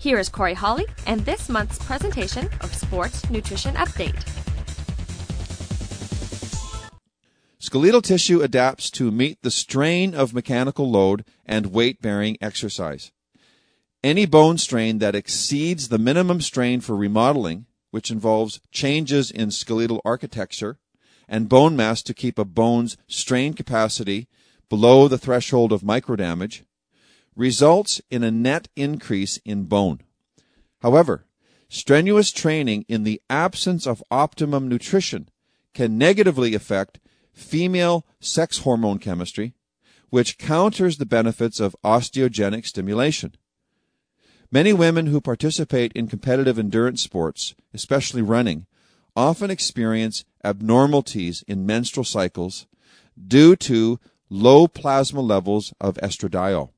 Here is Corey Hawley and this month's presentation of Sports Nutrition Update. Skeletal tissue adapts to meet the strain of mechanical load and weight-bearing exercise. Any bone strain that exceeds the minimum strain for remodeling, which involves changes in skeletal architecture and bone mass to keep a bone's strain capacity below the threshold of microdamage, results in a net increase in bone. However, strenuous training in the absence of optimum nutrition can negatively affect female sex hormone chemistry, which counters the benefits of osteogenic stimulation. Many women who participate in competitive endurance sports, especially running, often experience abnormalities in menstrual cycles due to low plasma levels of estradiol.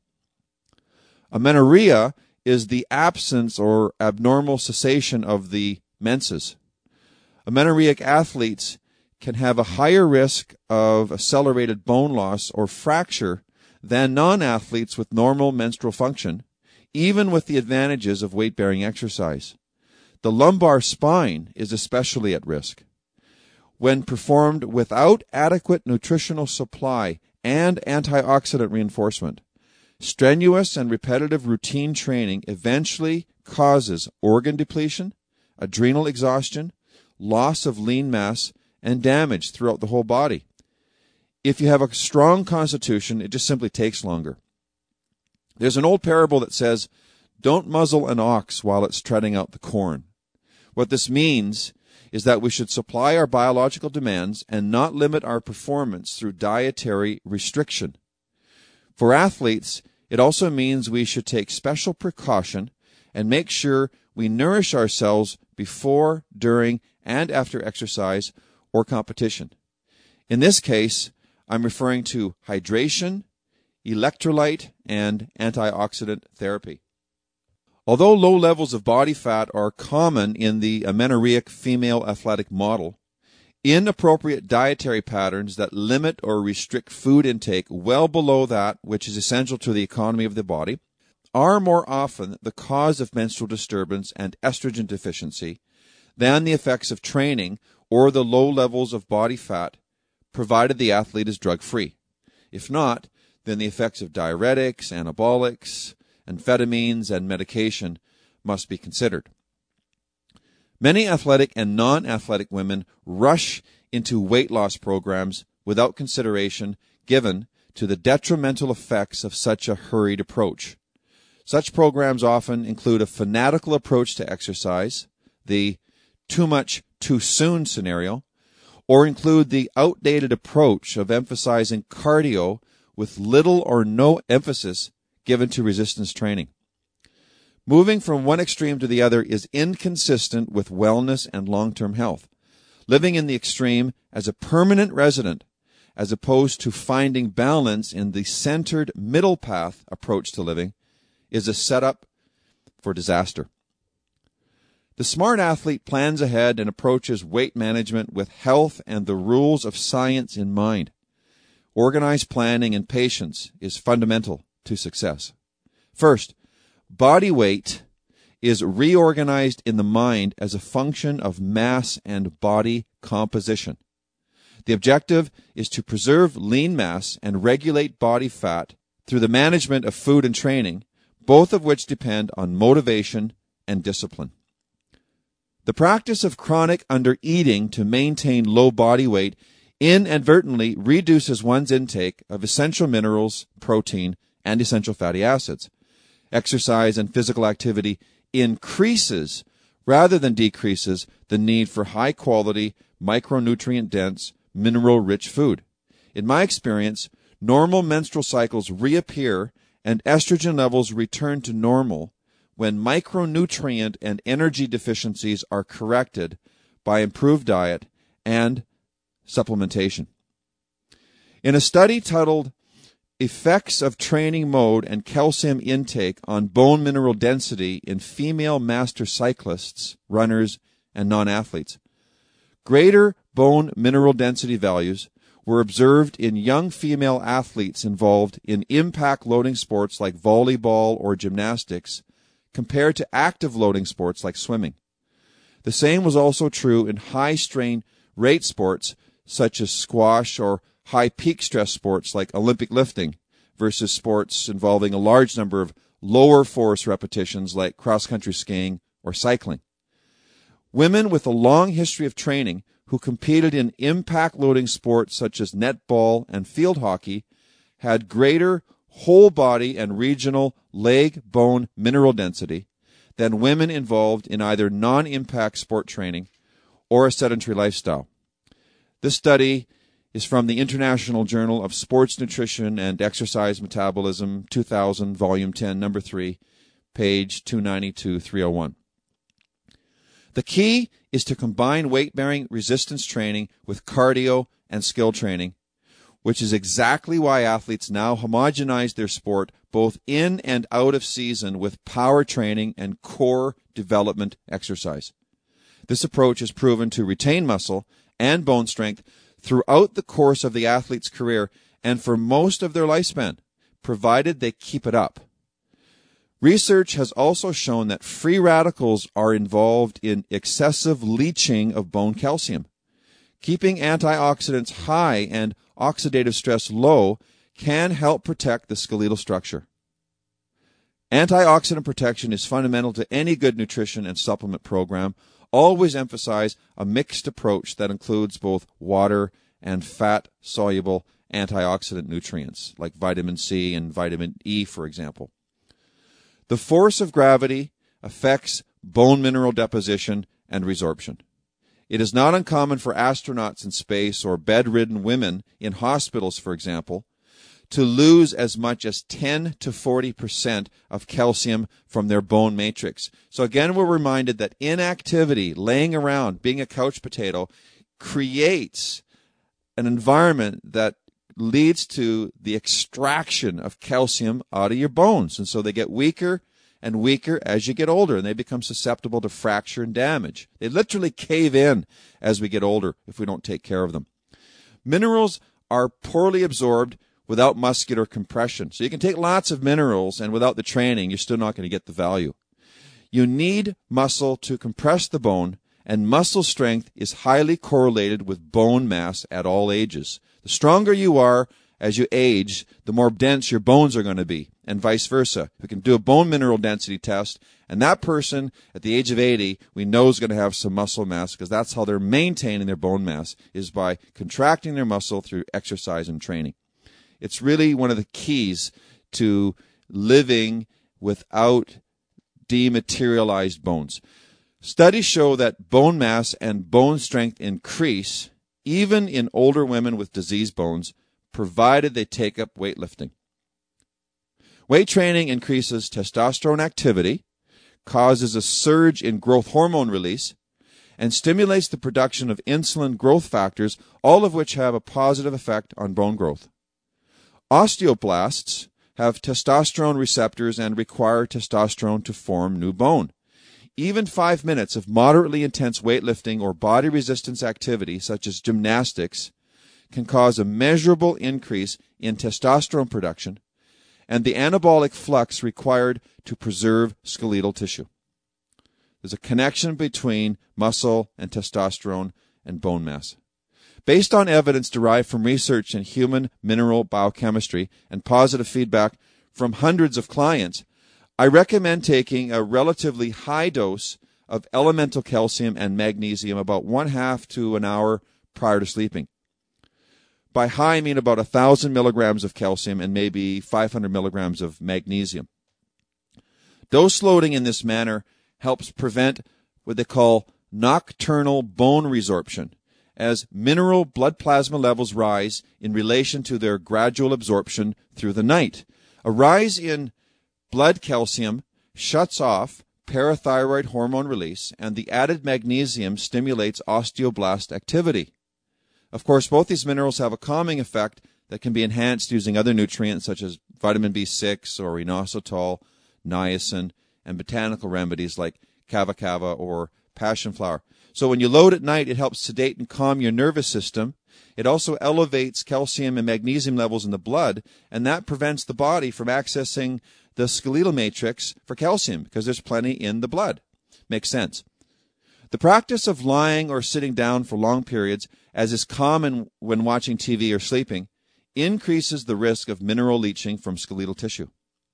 Amenorrhea is the absence or abnormal cessation of the menses. Amenorrheic athletes can have a higher risk of accelerated bone loss or fracture than non-athletes with normal menstrual function, even with the advantages of weight-bearing exercise. The lumbar spine is especially at risk. When performed without adequate nutritional supply and antioxidant reinforcement, strenuous and repetitive routine training eventually causes organ depletion, adrenal exhaustion, loss of lean mass, and damage throughout the whole body. If you have a strong constitution, it just simply takes longer. There's an old parable that says, "Don't muzzle an ox while it's treading out the corn." What this means is that we should supply our biological demands and not limit our performance through dietary restriction. For athletes, it also means we should take special precaution and make sure we nourish ourselves before, during, and after exercise or competition. In this case, I'm referring to hydration, electrolyte, and antioxidant therapy. Although low levels of body fat are common in the amenorrheic female athletic model, inappropriate dietary patterns that limit or restrict food intake well below that which is essential to the economy of the body are more often the cause of menstrual disturbance and estrogen deficiency than the effects of training or the low levels of body fat, provided the athlete is drug-free. If not, then the effects of diuretics, anabolics, amphetamines, and medication must be considered. Many athletic and non-athletic women rush into weight loss programs without consideration given to the detrimental effects of such a hurried approach. Such programs often include a fanatical approach to exercise, the too much, too soon scenario, or include the outdated approach of emphasizing cardio with little or no emphasis given to resistance training. Moving from one extreme to the other is inconsistent with wellness and long-term health. Living in the extreme as a permanent resident, as opposed to finding balance in the centered middle path approach to living, is a setup for disaster. The smart athlete plans ahead and approaches weight management with health and the rules of science in mind. Organized planning and patience is fundamental to success. First, body weight is reorganized in the mind as a function of mass and body composition. The objective is to preserve lean mass and regulate body fat through the management of food and training, both of which depend on motivation and discipline. The practice of chronic undereating to maintain low body weight inadvertently reduces one's intake of essential minerals, protein, and essential fatty acids. Exercise and physical activity increases rather than decreases the need for high-quality, micronutrient-dense, mineral-rich food. In my experience, normal menstrual cycles reappear and estrogen levels return to normal when micronutrient and energy deficiencies are corrected by improved diet and supplementation. In a study titled Effects of Training Mode and Calcium Intake on Bone Mineral Density in Female Master Cyclists, Runners, and Non-Athletes, greater bone mineral density values were observed in young female athletes involved in impact loading sports like volleyball or gymnastics compared to active loading sports like swimming. The same was also true in high-strain rate sports such as squash or high peak stress sports like Olympic lifting versus sports involving a large number of lower force repetitions like cross-country skiing or cycling. Women with a long history of training who competed in impact loading sports such as netball and field hockey had greater whole body and regional leg bone mineral density than women involved in either non-impact sport training or a sedentary lifestyle. This study is from the International Journal of Sports Nutrition and Exercise Metabolism, 2000, Volume 10, Number 3, page 292-301. The key is to combine weight-bearing resistance training with cardio and skill training, which is exactly why athletes now homogenize their sport both in and out of season with power training and core development exercise. This approach is proven to retain muscle and bone strength throughout the course of the athlete's career and for most of their lifespan, provided they keep it up. Research has also shown that free radicals are involved in excessive leaching of bone calcium. Keeping antioxidants high and oxidative stress low can help protect the skeletal structure. Antioxidant protection is fundamental to any good nutrition and supplement program. Always emphasize a mixed approach that includes both water and fat-soluble antioxidant nutrients, like vitamin C and vitamin E, for example. The force of gravity affects bone mineral deposition and resorption. It is not uncommon for astronauts in space or bedridden women in hospitals, for example, to lose as much as 10 to 40% of calcium from their bone matrix. So again, we're reminded that inactivity, laying around, being a couch potato, creates an environment that leads to the extraction of calcium out of your bones. And so they get weaker and weaker as you get older, and they become susceptible to fracture and damage. They literally cave in as we get older if we don't take care of them. Minerals are poorly absorbed without muscular compression. So you can take lots of minerals, and without the training, you're still not going to get the value. You need muscle to compress the bone, and muscle strength is highly correlated with bone mass at all ages. The stronger you are as you age, the more dense your bones are going to be, and vice versa. We can do a bone mineral density test, and that person at the age of 80, we know is going to have some muscle mass because that's how they're maintaining their bone mass, is by contracting their muscle through exercise and training. It's really one of the keys to living without dematerialized bones. Studies show that bone mass and bone strength increase even in older women with diseased bones, provided they take up weightlifting. Weight training increases testosterone activity, causes a surge in growth hormone release, and stimulates the production of insulin growth factors, all of which have a positive effect on bone growth. Osteoblasts have testosterone receptors and require testosterone to form new bone. Even 5 minutes of moderately intense weightlifting or body resistance activity, such as gymnastics, can cause a measurable increase in testosterone production and the anabolic flux required to preserve skeletal tissue. There's a connection between muscle and testosterone and bone mass. Based on evidence derived from research in human mineral biochemistry and positive feedback from hundreds of clients, I recommend taking a relatively high dose of elemental calcium and magnesium about 1/2 to an hour prior to sleeping. By high, I mean about 1,000 milligrams of calcium and maybe 500 milligrams of magnesium. Dose loading in this manner helps prevent what they call nocturnal bone resorption, as mineral blood plasma levels rise in relation to their gradual absorption through the night. A rise in blood calcium shuts off parathyroid hormone release, and the added magnesium stimulates osteoblast activity. Of course, both these minerals have a calming effect that can be enhanced using other nutrients such as vitamin B6 or inositol, niacin, and botanical remedies like kava kava or passion flower. So when you load at night, it helps sedate and calm your nervous system. It also elevates calcium and magnesium levels in the blood, and that prevents the body from accessing the skeletal matrix for calcium because there's plenty in the blood. Makes sense. The practice of lying or sitting down for long periods, as is common when watching TV or sleeping, increases the risk of mineral leaching from skeletal tissue.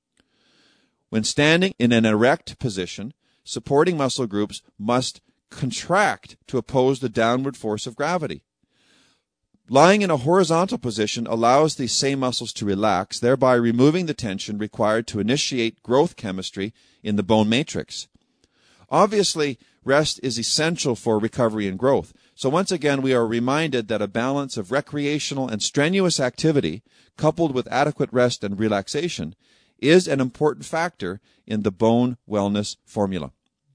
When standing in an erect position, supporting muscle groups must contract to oppose the downward force of gravity. Lying in a horizontal position allows these same muscles to relax, thereby removing the tension required to initiate growth chemistry in the bone matrix. Obviously, rest is essential for recovery and growth. So once again, we are reminded that a balance of recreational and strenuous activity, coupled with adequate rest and relaxation, is an important factor in the bone wellness formula.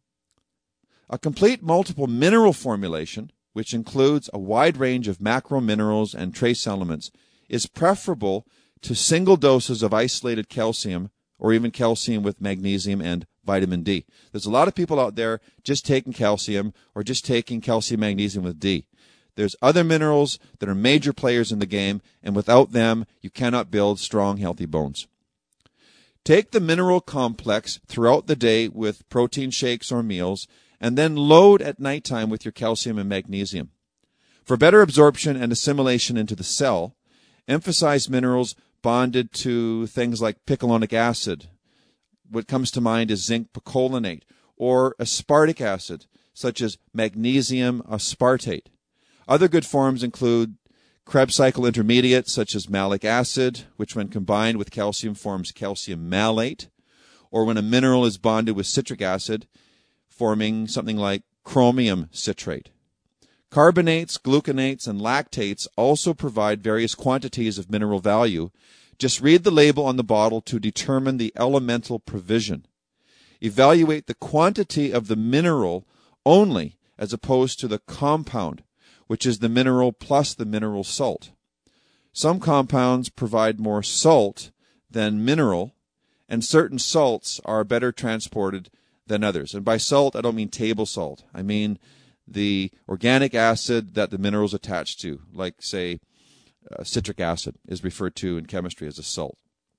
A complete multiple mineral formulation, which includes a wide range of macro minerals and trace elements, is preferable to single doses of isolated calcium or even calcium with magnesium and vitamin D. There's a lot of people out there just taking calcium or just taking calcium magnesium with D. There's other minerals that are major players in the game, and without them, you cannot build strong, healthy bones. Take the mineral complex throughout the day with protein shakes or meals, and then load at nighttime with your calcium and magnesium. For better absorption and assimilation into the cell, emphasize minerals bonded to things like picolinic acid. What comes to mind is zinc picolinate, or aspartic acid, such as magnesium aspartate. Other good forms include Krebs cycle intermediates, such as malic acid, which when combined with calcium forms calcium malate, or when a mineral is bonded with citric acid, forming something like chromium citrate. Carbonates, gluconates, and lactates also provide various quantities of mineral value. Just read the label on the bottle to determine the elemental provision. Evaluate the quantity of the mineral only as opposed to the compound, which is the mineral plus the mineral salt. Some compounds provide more salt than mineral, and certain salts are better transported than others. And by salt, I don't mean table salt. I mean the organic acid that the mineral is attached to, like, say, citric acid is referred to in chemistry as a salt.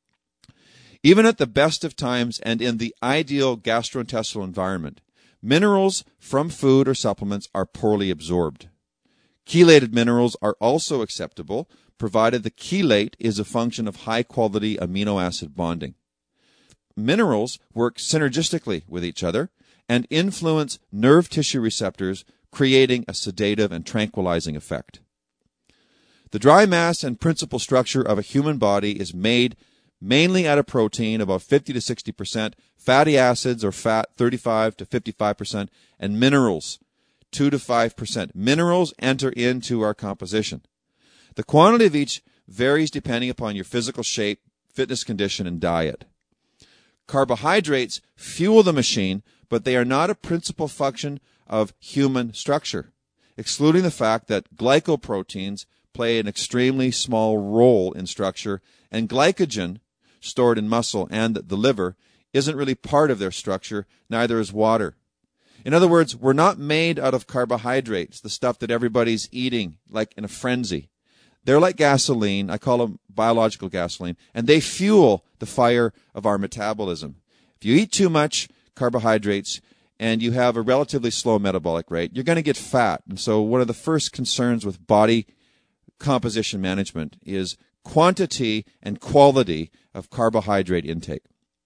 Even at the best of times and in the ideal gastrointestinal environment, minerals from food or supplements are poorly absorbed. Chelated minerals are also acceptable, provided the chelate is a function of high-quality amino acid bonding. Minerals work synergistically with each other and influence nerve tissue receptors, creating a sedative and tranquilizing effect. The dry mass and principal structure of a human body is made mainly out of protein, about 50 to 60%, fatty acids or fat, 35 to 55%, and minerals, 2 to 5%. Minerals enter into our composition. The quantity of each varies depending upon your physical shape, fitness condition, and diet. Carbohydrates fuel the machine, but they are not a principal function of human structure, excluding the fact that glycoproteins play an extremely small role in structure, and glycogen, stored in muscle and the liver, isn't really part of their structure, neither is water. In other words, we're not made out of carbohydrates, the stuff that everybody's eating like in a frenzy. They're like gasoline, I call them biological gasoline, and they fuel the fire of our metabolism. If you eat too much carbohydrates and you have a relatively slow metabolic rate, you're going to get fat. And so one of the first concerns with body composition management is quantity and quality of carbohydrate intake.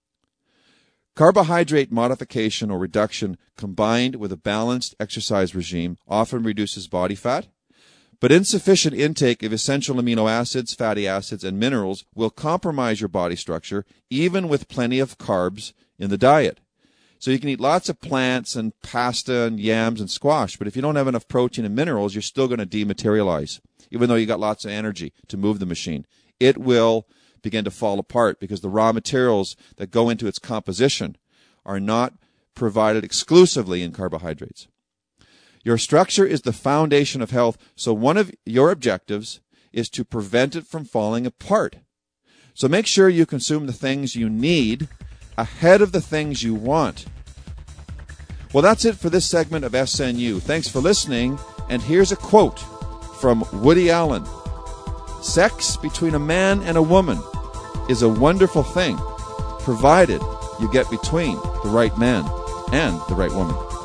Carbohydrate modification or reduction combined with a balanced exercise regime often reduces body fat, but insufficient intake of essential amino acids, fatty acids, and minerals will compromise your body structure, even with plenty of carbs in the diet. So you can eat lots of plants and pasta and yams and squash, but if you don't have enough protein and minerals, you're still going to dematerialize, even though you got lots of energy to move the machine. It will begin to fall apart because the raw materials that go into its composition are not provided exclusively in carbohydrates. Your structure is the foundation of health, so one of your objectives is to prevent it from falling apart. So make sure you consume the things you need ahead of the things you want. Well, that's it for this segment of SNU. Thanks for listening, and here's a quote from Woody Allen. "Sex between a man and a woman is a wonderful thing, provided you get between the right man and the right woman.